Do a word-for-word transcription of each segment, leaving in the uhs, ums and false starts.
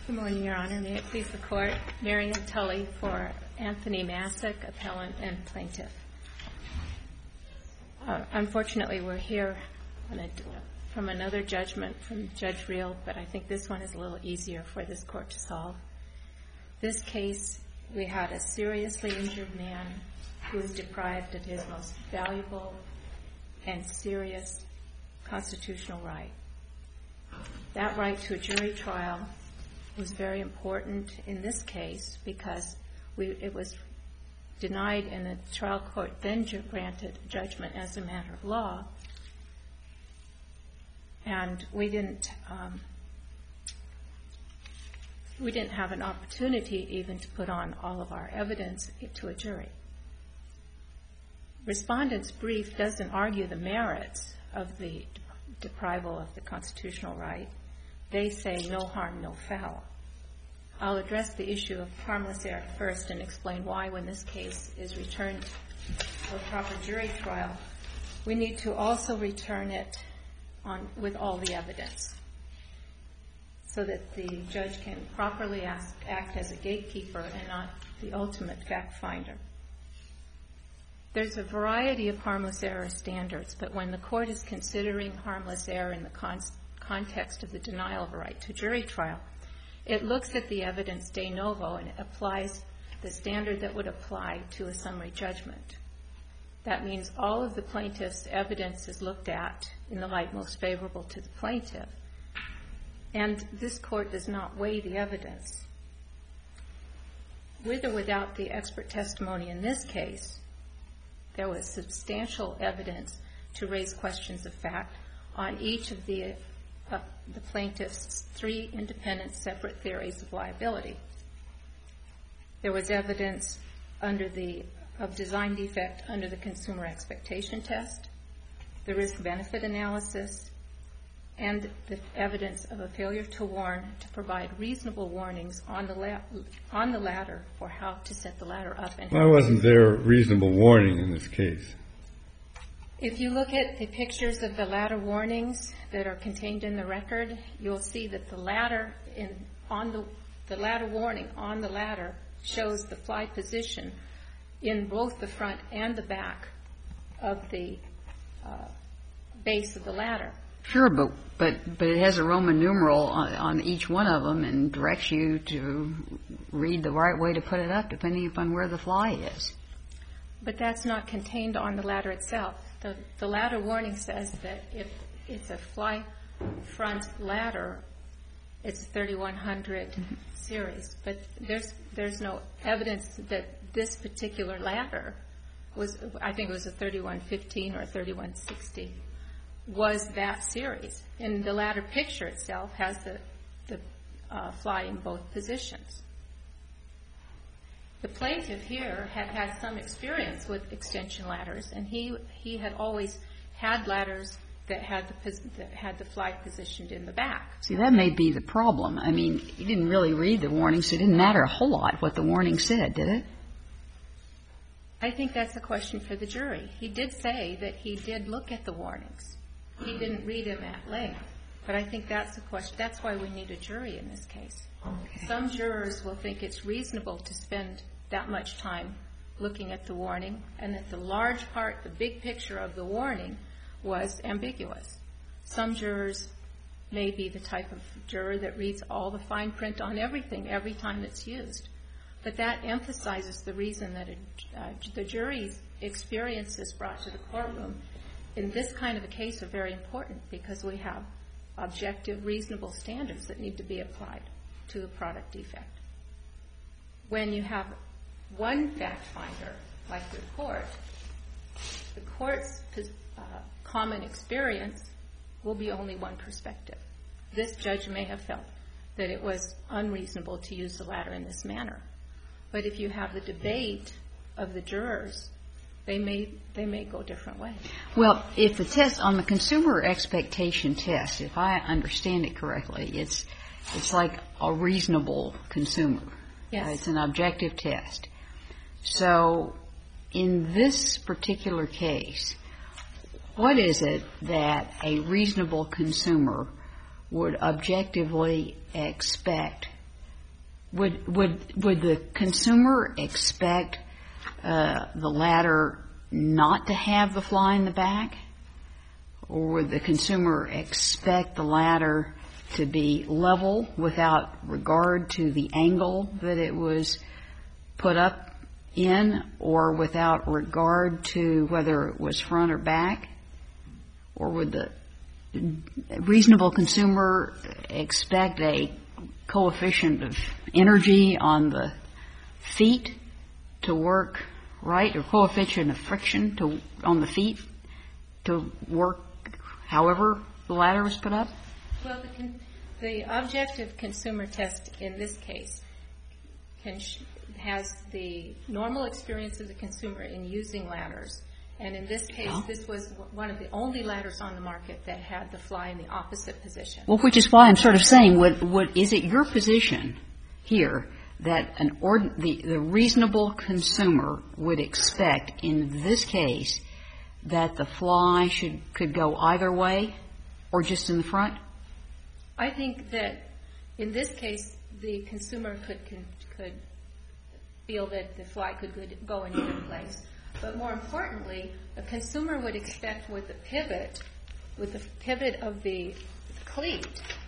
Good morning, Your Honor. May it please the Court. Marian Tully for Anthony Masick, appellant and plaintiff. Uh, unfortunately, we're here on a, from another judgment from Judge Reel, but I think this one is a little easier for this Court to solve. This case, we had a seriously injured man who was deprived of his most valuable and serious constitutional right. That right to a jury trial was very important in this case because we, it was denied and the trial court then granted judgment as a matter of law. And we didn't, um, we didn't have an opportunity even to put on all of our evidence to a jury. Respondent's brief doesn't argue the merits of the deprival of the constitutional right. They say no harm, no foul. I'll address the issue of harmless error first and explain why when this case is returned for a proper jury trial, we need to also return it on with all the evidence so that the judge can properly ask, act as a gatekeeper and not the ultimate fact finder. There's a variety of harmless error standards, but when the court is considering harmless error in the con- context of the denial of a right to jury trial, it looks at the evidence de novo and it applies the standard that would apply to a summary judgment. That means all of the plaintiff's evidence is looked at in the light most favorable to the plaintiff, and this court does not weigh the evidence. With or without the expert testimony in this case, there was substantial evidence to raise questions of fact on each of the, uh, the plaintiff's three independent separate theories of liability. There was evidence under the, of design defect under the consumer expectation test, the risk-benefit analysis, and the evidence of a failure to warn to provide reasonable warnings on the la- on the ladder for how to set the ladder up. And why wasn't there reasonable warning in this case? If you look at the pictures of the ladder warnings that are contained in the record, you'll see that the ladder in on the the ladder warning on the ladder shows the fly position in both the front and the back of the uh, base of the ladder. Sure, but but but it has a Roman numeral on, on each one of them and directs you to read the right way to put it up, depending upon where the fly is. But that's not contained on the ladder itself. The the ladder warning says that if it's a fly front ladder, it's a thirty-one hundred mm-hmm. series. But there's there's no evidence that this particular ladder was. I think it was a thirty-one fifteen or a thirty-one sixty. Was that series. And the ladder picture itself has the, the uh, fly in both positions. The plaintiff here had had some experience with extension ladders, and he he had always had ladders that had the that had the fly positioned in the back. See, that may be the problem. I mean, he didn't really read the warning, so it didn't matter a whole lot what the warning said, did it? I think that's a question for the jury. He did say that he did look at the warnings. He didn't read them at length, but I think that's a question. That's why we need a jury in this case. Okay. Some jurors will think it's reasonable to spend that much time looking at the warning, and that the large part, the big picture of the warning was ambiguous. Some jurors may be the type of juror that reads all the fine print on everything every time it's used. But that emphasizes the reason that a, uh, the jury's experiences brought to the courtroom in this kind of a case are very important because we have objective, reasonable standards that need to be applied to a product defect. When you have one fact finder, like the court, the court's uh, common experience will be only one perspective. This judge may have felt that it was unreasonable to use the ladder in this manner. But if you have the debate of the jurors, They may they may go different ways. Well, if the test on the consumer expectation test, if I understand it correctly, it's it's like a reasonable consumer. Yes. Uh, it's an objective test. So in this particular case, what is it that a reasonable consumer would objectively expect Would would would the consumer expect uh, the ladder not to have the fly in the back, or would the consumer expect the ladder to be level without regard to the angle that it was put up in, or without regard to whether it was front or back? Or would the reasonable consumer expect a coefficient of energy on the feet to work right, or coefficient of friction to on the feet to work however the ladder was put up? Well, the, con- the objective consumer test in this case can sh- has the normal experience of the consumer in using ladders. And in this case, oh. this was one of the only ladders on the market that had the fly in the opposite position. Well, which is why I'm sort of saying, would, would, is it your position here that an ord- the, the reasonable consumer would expect in this case that the fly should could go either way or just in the front? I think that in this case, the consumer could could feel that the fly could go in either place. But more importantly, a consumer would expect with the pivot, with the pivot of the cleat,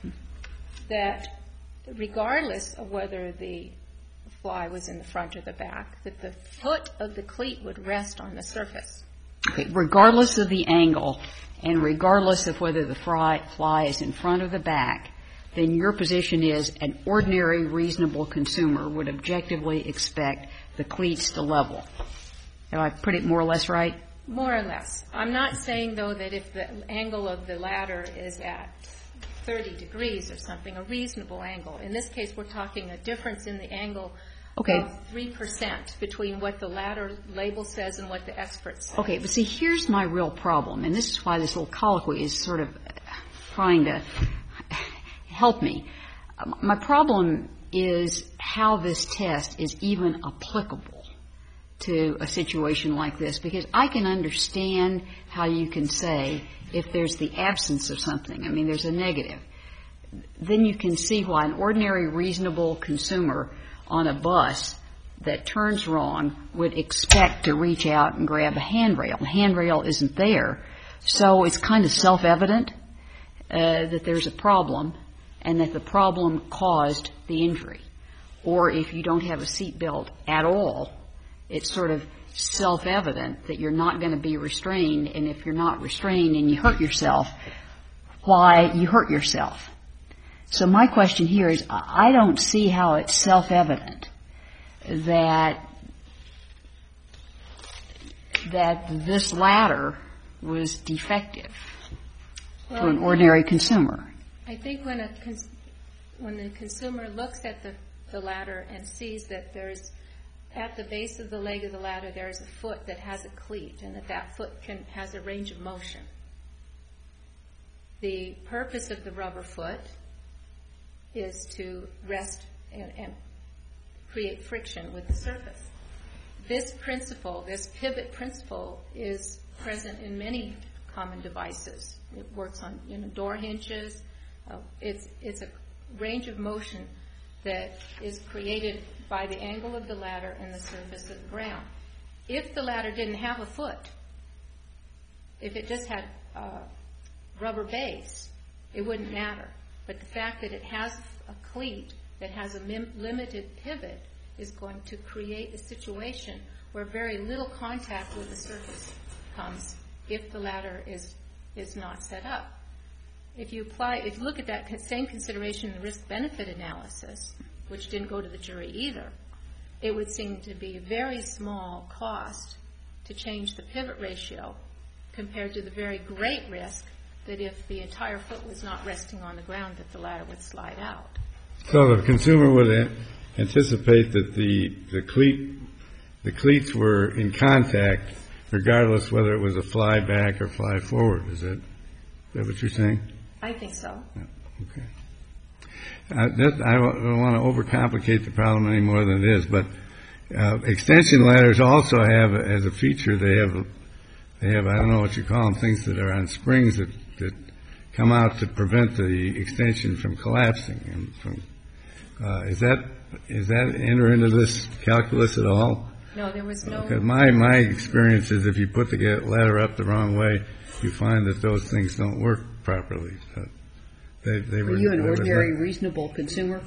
that regardless of whether the fly was in the front or the back, that the foot of the cleat would rest on the surface. Okay, regardless of the angle and regardless of whether the fly, fly is in front or the back, then your position is an ordinary reasonable consumer would objectively expect the cleats to level. Have I put it more or less right? More or less. I'm not saying, though, that if the angle of the ladder is at thirty degrees or something, a reasonable angle. In this case, we're talking a difference in the angle okay. of three percent between what the ladder label says and what the experts say. Okay, but see, here's my real problem, and this is why this little colloquy is sort of trying to help me. My problem is how this test is even applicable to a situation like this, because I can understand how you can say if there's the absence of something, I mean, there's a negative, then you can see why an ordinary reasonable consumer on a bus that turns wrong would expect to reach out and grab a handrail. The handrail isn't there, so it's kind of self-evident uh, that there's a problem and that the problem caused the injury. Or if you don't have a seatbelt at all, it's sort of self-evident that you're not going to be restrained, and if you're not restrained and you hurt yourself, why you hurt yourself. So my question here is, I don't see how it's self-evident that that this ladder was defective well, to an ordinary consumer. I think when a cons- when the consumer looks at the, the ladder and sees that there's at the base of the leg of the ladder, there is a foot that has a cleat, and that that foot can, has a range of motion. The purpose of the rubber foot is to rest and, and create friction with the surface. This principle, this pivot principle, is present in many common devices. It works on, you know, door hinges. Uh, it's it's a range of motion that is created by the angle of the ladder and the surface of the ground. If the ladder didn't have a foot, if it just had a rubber base, it wouldn't matter. But the fact that it has a cleat that has a mim- limited pivot is going to create a situation where very little contact with the surface comes if the ladder is is not set up. If you apply, if you look at that same consideration in the risk-benefit analysis, which didn't go to the jury either, it would seem to be a very small cost to change the pivot ratio compared to the very great risk that if the entire foot was not resting on the ground, that the ladder would slide out. So the consumer would anticipate that the the cleat the cleats were in contact, regardless whether it was a fly back or fly forward. Is that, is that what you're saying? I think so. Yeah. Okay. Uh, that, I don't want to overcomplicate the problem any more than it is, but uh, extension ladders also have, as a feature, they have, they have, I don't know what you call them, things that are on springs that, that come out to prevent the extension from collapsing and from Uh, is that is that enter into this calculus at all? No, there was no. Because my my experience is if you put the ladder up the wrong way, you find that those things don't work properly. So they, they Were were, you an they ordinary, not, reasonable consumer?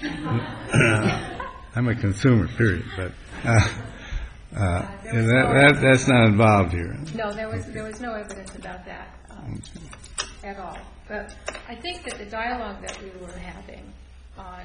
I'm a consumer, period. But uh, uh, and that, that that's not involved here. No, there was there was no evidence about that um, at all. But I think that the dialogue that we were having on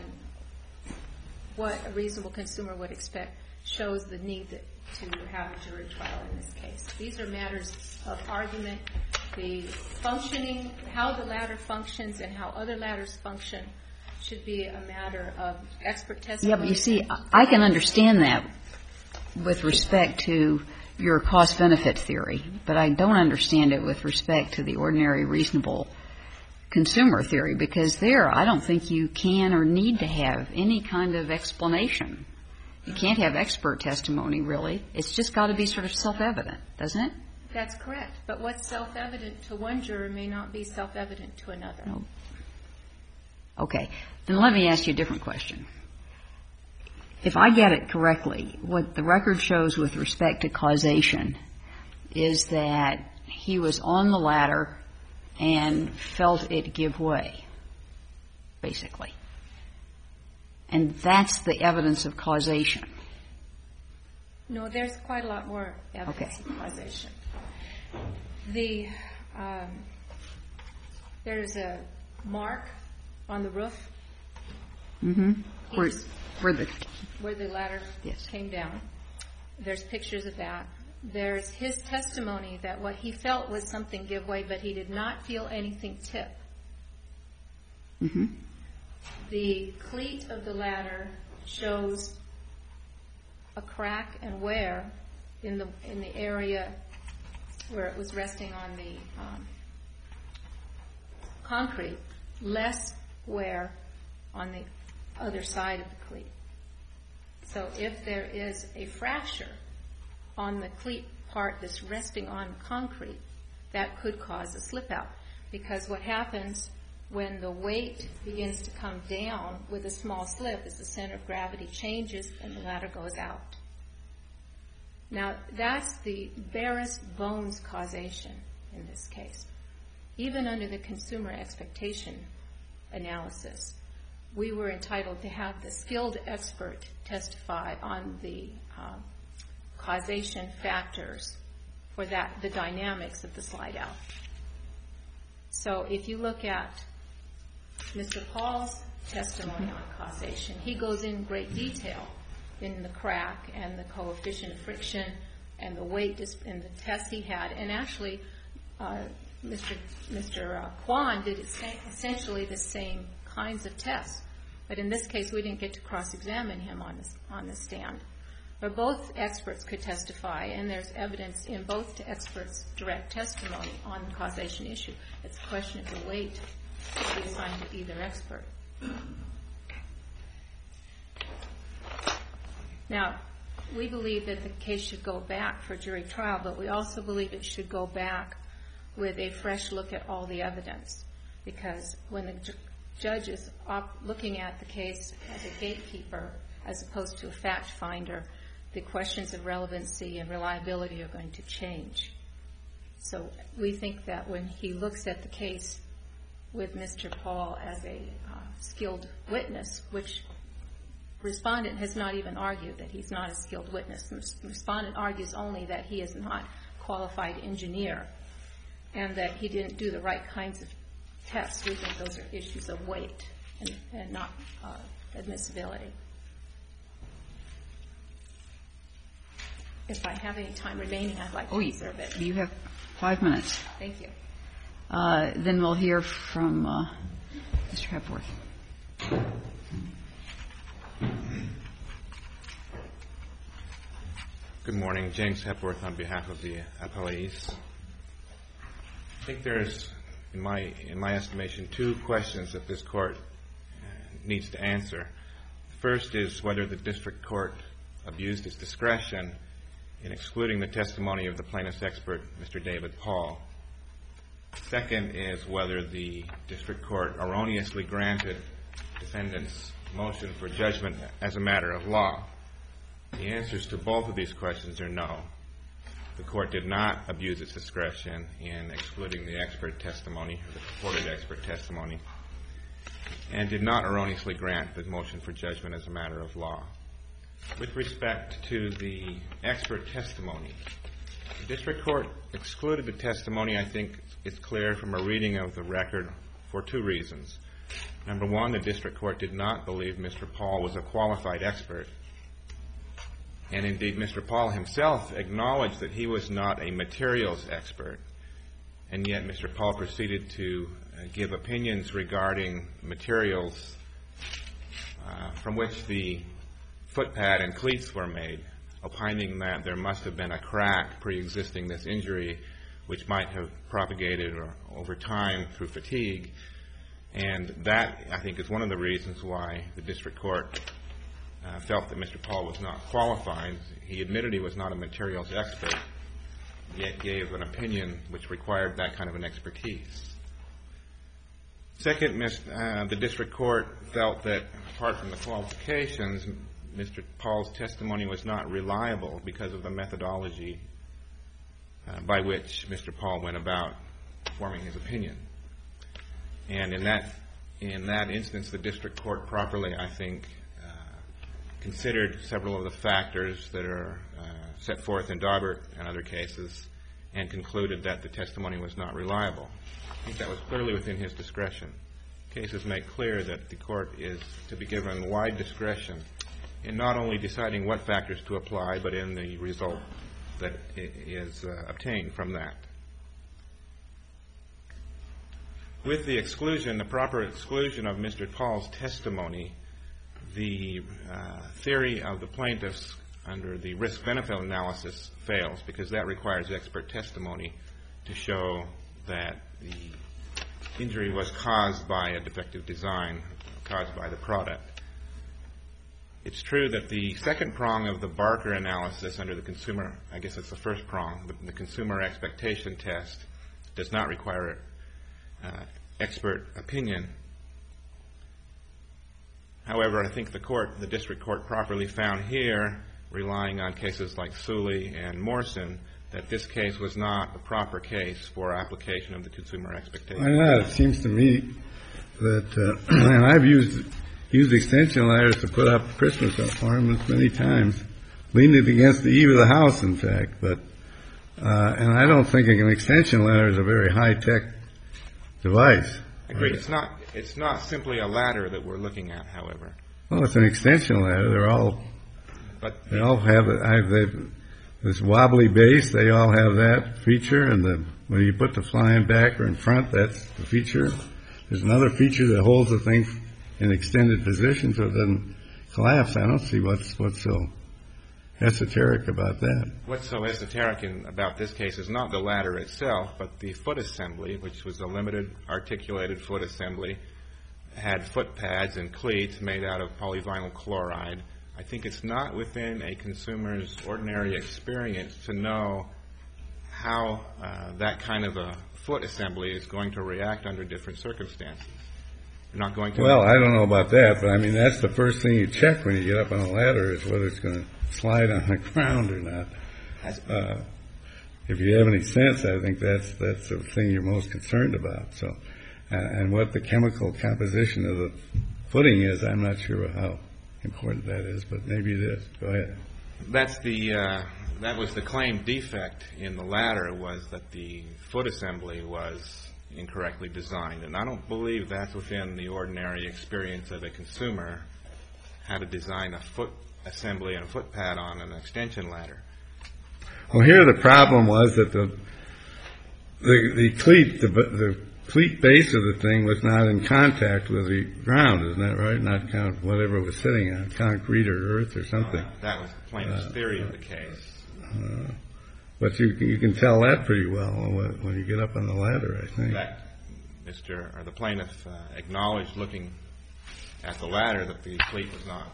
what a reasonable consumer would expect shows the need that, to have a jury trial in this case. These are matters of argument. The functioning, how the ladder functions and how other ladders function should be a matter of expert testimony. Yeah, but you see, I can understand that with respect to your cost-benefit theory, but I don't understand it with respect to the ordinary, reasonable consumer theory, because there I don't think you can or need to have any kind of explanation. You can't have expert testimony, really. It's just got to be sort of self-evident, doesn't it? That's correct. But what's self-evident to one juror may not be self-evident to another. No. Okay. Then let me ask you a different question. If I get it correctly, what the record shows with respect to causation is that he was on the ladder and felt it give way, basically. And that's the evidence of causation. No, there's quite a lot more evidence Okay. of causation. The um, there's a mark on the roof Mm-hmm. Where, He's- where the where the ladder Yes. came down. There's pictures of that. There's his testimony that what he felt was something give way, but he did not feel anything tip. Mm-hmm. The cleat of the ladder shows a crack and wear in the in the area where it was resting on the um, concrete, less wear on the other side of the cleat. So if there is a fracture on the cleat part that's resting on concrete, that could cause a slip out, because what happens when the weight begins to come down with a small slip is the center of gravity changes and the ladder goes out. Now, that's the barest bones causation in this case. Even under the consumer expectation analysis, we were entitled to have the skilled expert testify on the uh, causation factors for that, the dynamics of the slide out. So if you look at Mister Paul's testimony on causation, he goes in great detail in the crack and the coefficient of friction and the weight and the tests he had. And actually, uh, Mister Mister Uh, Kwan did essentially the same kinds of tests. But in this case, we didn't get to cross-examine him on the, on the stand. But both experts could testify, and there's evidence in both experts' direct testimony on the causation issue. It's a question of the weight to be assigned to either expert. Now, we believe that the case should go back for jury trial, but we also believe it should go back with a fresh look at all the evidence. Because when the ju- judge is op- looking at the case as a gatekeeper as opposed to a fact finder, the questions of relevancy and reliability are going to change. So we think that when he looks at the case with Mister Paul as a uh, skilled witness, which respondent has not even argued that he's not a skilled witness. The respondent argues only that he is not a qualified engineer and that he didn't do the right kinds of tests. We think those are issues of weight and, and not uh, admissibility. If I have any time remaining, I'd like to Oh, reserve it. you have five minutes. Thank you. Uh, then we'll hear from uh, Mister Hepworth. Good morning. James Hepworth on behalf of the appellees. I think there's, in my in my estimation, two questions that this court needs to answer. First is whether the district court abused its discretion in excluding the testimony of the plaintiff's expert, Mister David Paul. Second is whether the district court erroneously granted defendants' motion for judgment as a matter of law? The answers to both of these questions are no. The court did not abuse its discretion in excluding the expert testimony, or the purported expert testimony, and did not erroneously grant the motion for judgment as a matter of law. With respect to the expert testimony, the district court excluded the testimony, I think it's clear from a reading of the record, for two reasons. Number one, the district court did not believe Mister Paul was a qualified expert. And indeed, Mister Paul himself acknowledged that he was not a materials expert. And yet Mister Paul proceeded to uh, give opinions regarding materials uh, from which the footpad and cleats were made, opining that there must have been a crack pre-existing this injury, which might have propagated or, over time through fatigue. And that, I think, is one of the reasons why the district court uh, felt that Mister Paul was not qualified. He admitted he was not a materials expert, yet gave an opinion which required that kind of an expertise. Second, uh, the district court felt that, apart from the qualifications, Mister Paul's testimony was not reliable because of the methodology uh, by which Mister Paul went about forming his opinion. And in that in that instance, the district court properly, I think, uh, considered several of the factors that are uh, set forth in Daubert and other cases, and concluded that the testimony was not reliable. I think that was clearly within his discretion. Cases make clear that the court is to be given wide discretion in not only deciding what factors to apply, but in the result that is uh, obtained from that. With the exclusion, the proper exclusion of Mister Paul's testimony, the uh, theory of the plaintiffs under the risk-benefit analysis fails, because that requires expert testimony to show that the injury was caused by a defective design, caused by the product. It's true that the second prong of the Barker analysis under the consumer, I guess it's the first prong, the, the consumer expectation test, does not require uh, expert opinion. However, I think the court, the district court properly found here, relying on cases like Sully and Morrison, that this case was not the proper case for application of the consumer expectation. Why not? It seems to me that, uh, and I've used used extension ladders to put up Christmas ornaments many times, leaned it against the eave of the house, in fact. But uh, and I don't think an extension ladder is a very high-tech device. Agreed. It's not. It's not simply a ladder that we're looking at, however. Well, it's an extension ladder. They're all. But they all have it. I, they've, this wobbly base. They all have that feature, and the when you put the flying back or in front, that's the feature. There's another feature that holds the thing in extended position so it doesn't collapse. I don't see what's what's so esoteric about that. What's so esoteric in, about this case is not the ladder itself, but the foot assembly, which was a limited articulated foot assembly, had foot pads and cleats made out of polyvinyl chloride. I think it's not within a consumer's ordinary experience to know how uh, that kind of a foot assembly is going to react under different circumstances. You're not going to. Well, I don't know about that, but I mean that's the first thing you check when you get up on a ladder is whether it's going to slide on the ground or not. Uh, if you have any sense, I think that's that's the thing you're most concerned about. So, uh, and what the chemical composition of the footing is, I'm not sure how important that is, but maybe it is. Go ahead. That's the uh, that was the claimed defect in the ladder, was that the foot assembly was incorrectly designed, and I don't believe that's within the ordinary experience of a consumer, how to design a foot assembly and a foot pad on an extension ladder. Well, here the problem was that the the, the cleat the, the cleat base of the thing was not in contact with the ground, isn't that right? Not con- whatever it was sitting on, concrete or earth or something. Uh, that was the plaintiff's uh, theory of the case. Uh, but you you can tell that pretty well when, when you get up on the ladder, I think. In fact, Mister or the plaintiff uh, acknowledged, looking at the ladder, that the cleat was not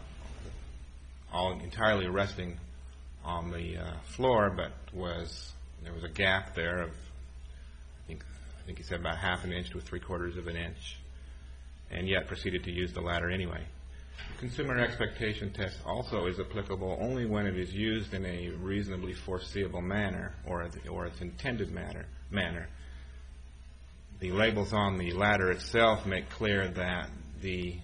all entirely resting on the uh, floor, but was there was a gap there of I think I think he said about half an inch to three quarters of an inch, and yet proceeded to use the ladder anyway. The consumer expectation test also is applicable only when it is used in a reasonably foreseeable manner or, or its intended manner. manner. The labels on the ladder itself make clear that the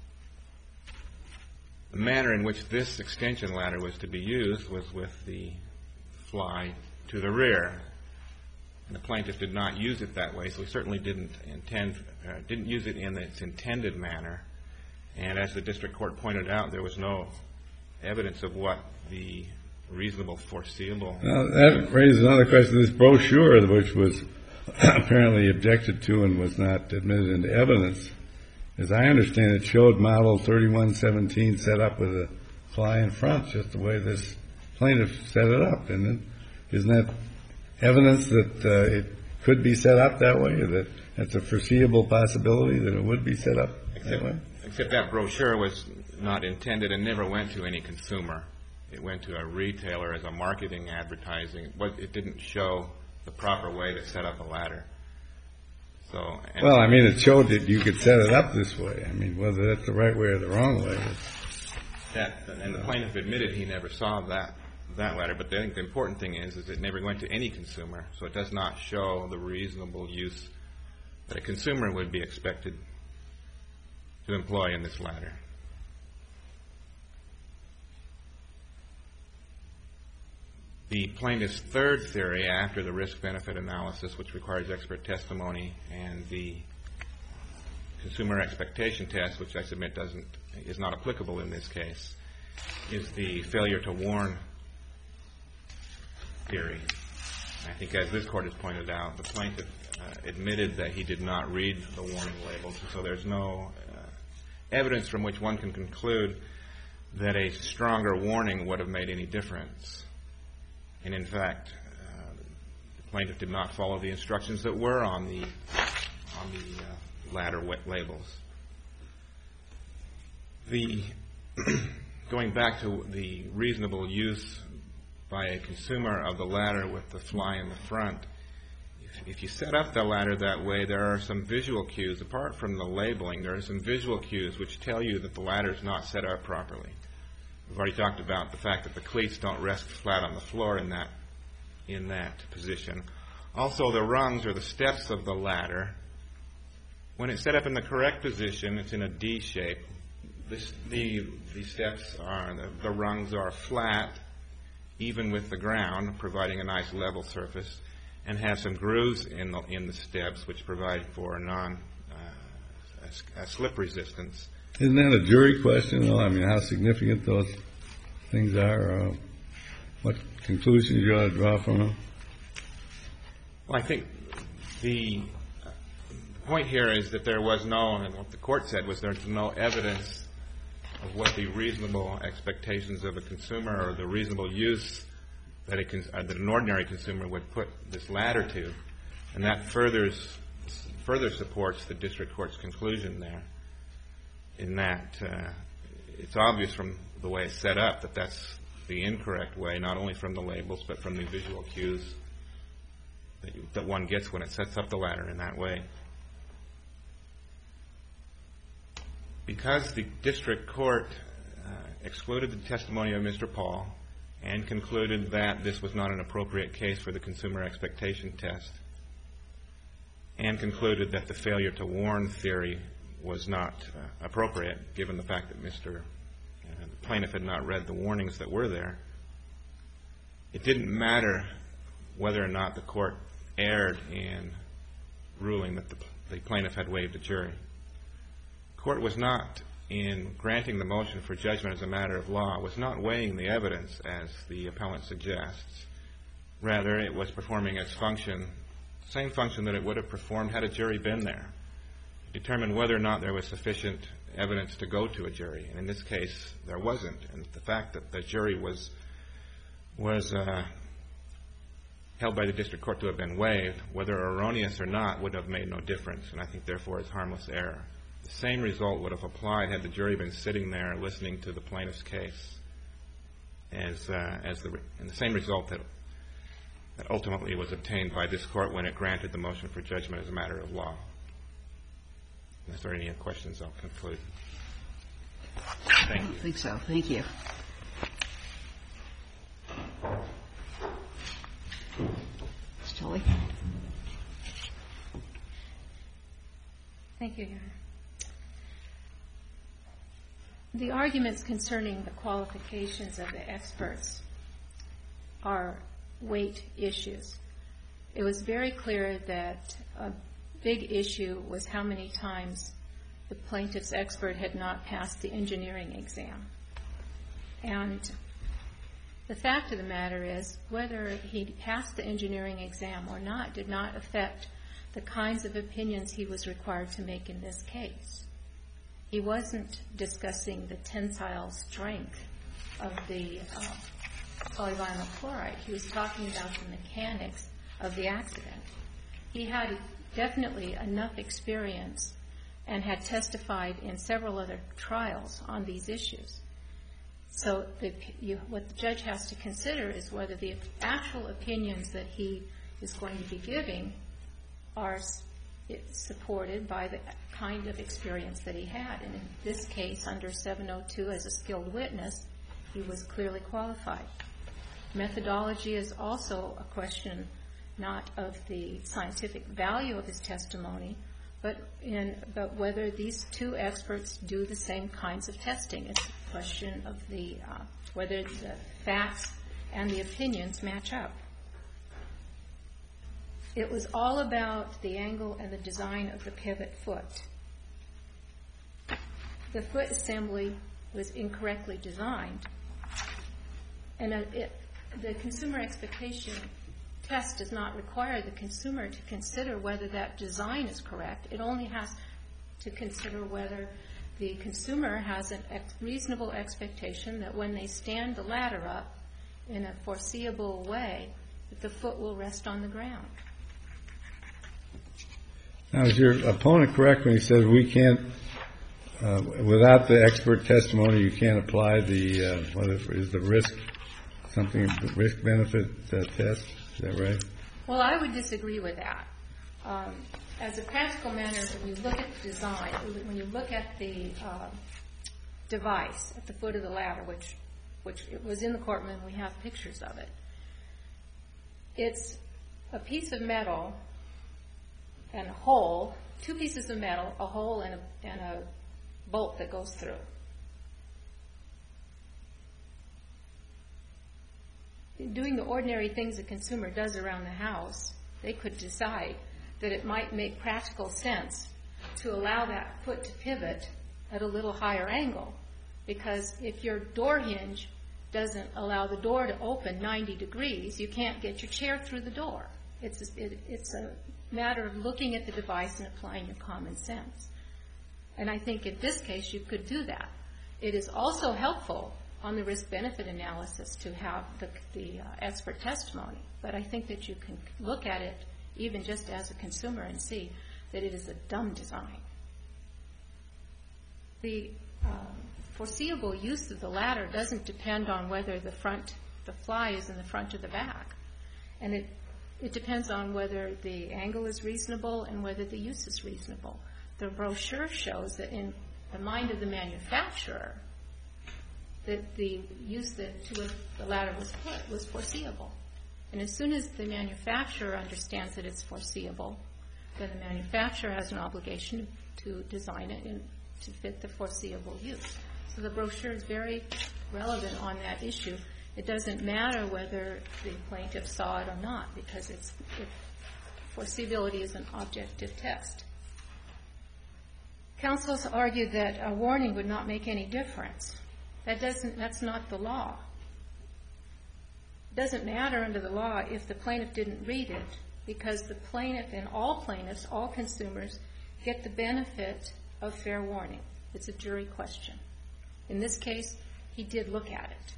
The manner in which this extension ladder was to be used was with the fly to the rear. And the plaintiff did not use it that way, so he certainly didn't intend, uh, didn't use it in its intended manner. And as the district court pointed out, there was no evidence of what the reasonable foreseeable. Now, that raises another question. This brochure, which was apparently objected to and was not admitted into evidence, as I understand it, showed model thirty-one seventeen set up with a fly in front, just the way this plaintiff set it up, isn't it? Isn't that evidence that uh, it could be set up that way, or that it's a foreseeable possibility that it would be set up except, that way? Except that brochure was not intended and never went to any consumer. It went to a retailer as a marketing advertising, but it didn't show the proper way to set up a ladder. So, well, I mean, it showed that you could set it up this way. I mean, whether that's the right way or the wrong way. That, and the plaintiff admitted he never saw that that ladder. But I think the important thing is, is it never went to any consumer. So it does not show the reasonable use that a consumer would be expected to employ in this ladder. The plaintiff's third theory, after the risk-benefit analysis, which requires expert testimony, and the consumer expectation test, which I submit doesn't is not applicable in this case, is the failure to warn theory. I think, as this court has pointed out, the plaintiff uh, admitted that he did not read the warning labels, so there's no uh, evidence from which one can conclude that a stronger warning would have made any difference. And in fact, uh, the plaintiff did not follow the instructions that were on the on the uh, ladder labels. The going back to the reasonable use by a consumer of the ladder with the fly in the front, if, if you set up the ladder that way, there are some visual cues. Apart from the labeling, there are some visual cues which tell you that the ladder is not set up properly. We've already talked about the fact that the cleats don't rest flat on the floor in that in that position. Also, the rungs or the steps of the ladder, when it's set up in the correct position, it's in a D shape. This, the the steps are the, the rungs are flat, even with the ground, providing a nice level surface, and have some grooves in the in the steps, which provide for non uh, a, a slip resistance. Isn't that a jury question, though? I mean, how significant those things are, or uh, what conclusions you ought to draw from them? Well, I think the point here is that there was no, and what the court said was there's no evidence of what the reasonable expectations of a consumer or the reasonable use that, a, uh, that an ordinary consumer would put this ladder to, and that furthers further supports the district court's conclusion there. In that uh, it's obvious from the way it's set up that that's the incorrect way, not only from the labels but from the visual cues that, you, that one gets when it sets up the ladder in that way. Because the district court uh, excluded the testimony of Mister Paul and concluded that this was not an appropriate case for the consumer expectation test, and concluded that the failure to warn theory was not uh, appropriate, given the fact that Mister Uh, the plaintiff had not read the warnings that were there, it didn't matter whether or not the court erred in ruling that the, the plaintiff had waived a jury. The court was not, in granting the motion for judgment as a matter of law, was not weighing the evidence as the appellant suggests. Rather, it was performing its function, same function that it would have performed had a jury been there, determine whether or not there was sufficient evidence to go to a jury. And in this case, there wasn't. And the fact that the jury was was uh, held by the district court to have been waived, whether erroneous or not, would have made no difference. And I think, therefore, it's harmless error. The same result would have applied had the jury been sitting there listening to the plaintiff's case, as uh, as the and the same result that that ultimately was obtained by this court when it granted the motion for judgment as a matter of law. If there are any questions, I'll conclude. I Thank don't you. think so. Thank you. Miz Tully. Thank you, Your Honor. The arguments concerning the qualifications of the experts are weight issues. It was very clear that a big issue was how many times the plaintiff's expert had not passed the engineering exam. And the fact of the matter is, whether he passed the engineering exam or not did not affect the kinds of opinions he was required to make in this case. He wasn't discussing the tensile strength of the uh, polyvinyl chloride. He was talking about the mechanics of the accident. He had definitely enough experience and had testified in several other trials on these issues. So the, you, what the judge has to consider is whether the actual opinions that he is going to be giving are supported by the kind of experience that he had. And in this case, under seven oh two, as a skilled witness, he was clearly qualified. Methodology is also a question not of the scientific value of his testimony, but in but whether these two experts do the same kinds of testing. It's a question of the uh, whether the facts and the opinions match up. It was all about the angle and the design of the pivot foot. The foot assembly was incorrectly designed, and it, the consumer expectation test does not require the consumer to consider whether that design is correct. It only has to consider whether the consumer has a ex- reasonable expectation that when they stand the ladder up in a foreseeable way, that the foot will rest on the ground. Now, is your opponent correct when he says we can't, uh, without the expert testimony, you can't apply the, uh, what is the risk, something, risk-benefit uh, test? Is that right? Well, I would disagree with that. Um, as a practical matter, when you look at the design, when you look at the uh, device at the foot of the ladder, which which it was in the courtroom and we have pictures of it, it's a piece of metal and a hole, two pieces of metal, a hole and a, and a bolt that goes through. Doing the ordinary things a consumer does around the house, they could decide that it might make practical sense to allow that foot to pivot at a little higher angle. Because if your door hinge doesn't allow the door to open ninety degrees, you can't get your chair through the door. It's a, it, it's a matter of looking at the device and applying your common sense. And I think in this case you could do that. It is also helpful on the risk-benefit analysis to have the, the uh, expert testimony. But I think that you can look at it even just as a consumer and see that it is a dumb design. The um, foreseeable use of the ladder doesn't depend on whether the front, the fly is in the front or the back. And it, it depends on whether the angle is reasonable and whether the use is reasonable. The brochure shows that in the mind of the manufacturer, that the use that to which the ladder was put was foreseeable. And as soon as the manufacturer understands that it's foreseeable, then the manufacturer has an obligation to design it in, to fit the foreseeable use. So the brochure is very relevant on that issue. It doesn't matter whether the plaintiff saw it or not, because it's, it, foreseeability is an objective test. Counsels argued that a warning would not make any difference. That doesn't, that's not the law. It doesn't matter under the law if the plaintiff didn't read it, because the plaintiff and all plaintiffs, all consumers, get the benefit of fair warning. It's a jury question. In this case, he did look at it.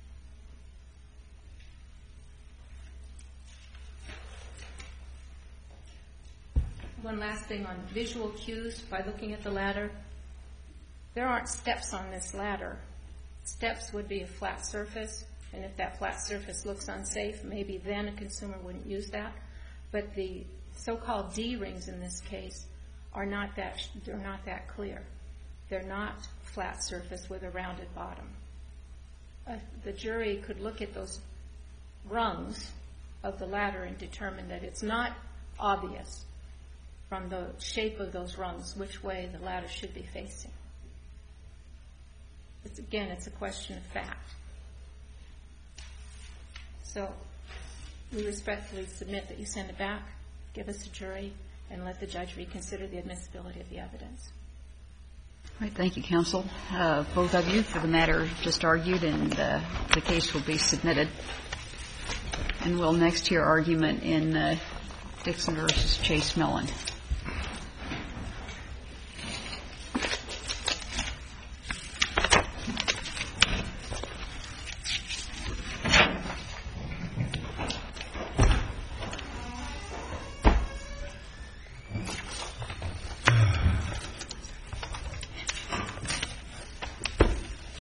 One last thing on visual cues by looking at the ladder. There aren't steps on this ladder. Steps would be a flat surface, and if that flat surface looks unsafe, maybe then a consumer wouldn't use that. But the so-called D-rings in this case are not that, they're not that clear. They're not flat surface with a rounded bottom. Uh, the jury could look at those rungs of the ladder and determine that it's not obvious from the shape of those rungs which way the ladder should be facing. It's, again, it's a question of fact. So we respectfully submit that you send it back, give us a jury, and let the judge reconsider the admissibility of the evidence. All right. Thank you, counsel, uh, both of you, for the matter just argued, and uh, the case will be submitted. And we'll next hear argument in uh, Dixon versus Chase Mellon.